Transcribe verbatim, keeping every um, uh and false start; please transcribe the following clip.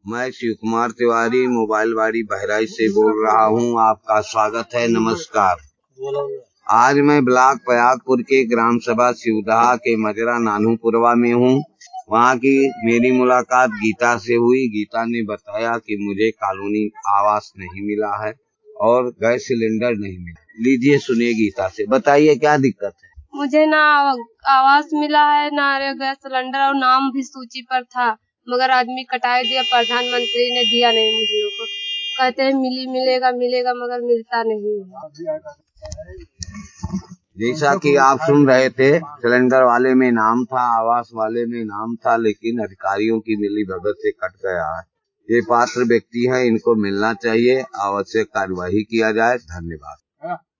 मैं शिव कुमार तिवारी मोबाइल वाड़ी बहराइच से बोल रहा हूँ। आपका स्वागत है। नमस्कार। आज मैं ब्लॉक प्रयागपुर के ग्राम सभा शिवदहा के मजरा नानूपुरवा में हूँ। वहाँ की मेरी मुलाकात गीता से हुई। गीता ने बताया कि मुझे कॉलोनी आवास नहीं मिला है और गैस सिलेंडर नहीं मिला। लीजिए सुनिए गीता से। बताइए क्या दिक्कत है? मुझे ना आवास मिला है, ना गैस सिलेंडर, और नाम भी सूची पर था, मगर आदमी कटाए दिया। प्रधानमंत्री ने दिया नहीं मुझे को। कहते हैं मिली मिलेगा मिलेगा, मगर मिलता नहीं है। जैसा कि आप सुन रहे थे, सिलेंडर वाले में नाम था, आवास वाले में नाम था, लेकिन अधिकारियों की मिली भगत से कट गया है। ये पात्र व्यक्ति है, इनको मिलना चाहिए। आवश्यक कार्यवाही किया जाए। धन्यवाद।